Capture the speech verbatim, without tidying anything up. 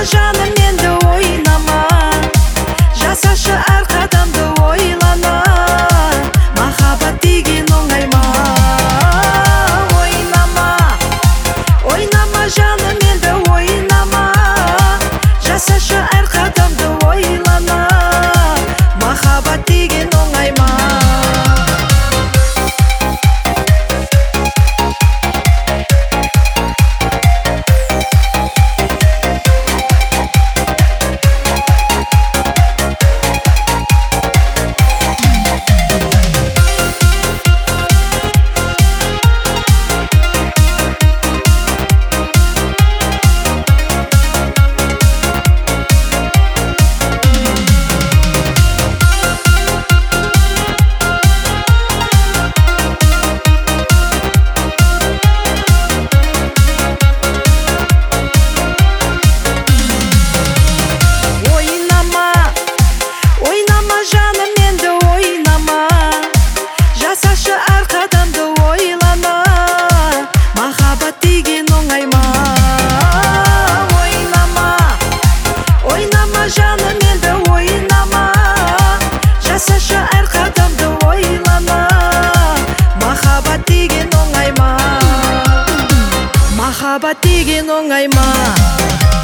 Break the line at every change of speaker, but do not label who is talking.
жаным, енді ойнама, жасашы әр қадамды ойлана, махаббат деген оңай ма? Ойнама, ойнама жаным, енді ойнама, жасашы әр қадамды ойлана, махаббат деген оңай ма? Жаным, енді ойнама, жасашы әр қадамды ойлана, махаббат деген оңай ма? Ойнама, ойнама жаным, енді ойнама, жасашы әр қадамды ойлана, махаббат деген оңай ма? Махаббат деген оңай ма?